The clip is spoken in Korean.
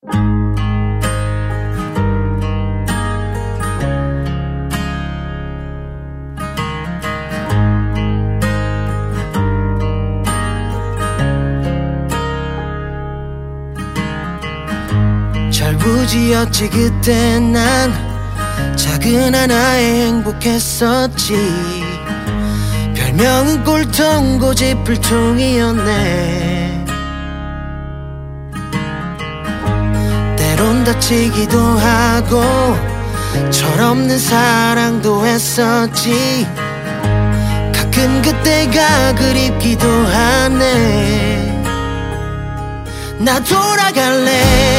절부지였지 그때 난 작은 하나에 행복했었지. 별명은 꼴통 고집불통이었네. 때론 다치기도 하고 철없는 사랑도 했었지. 가끔 그때가 그립기도 하네. 나 돌아갈래.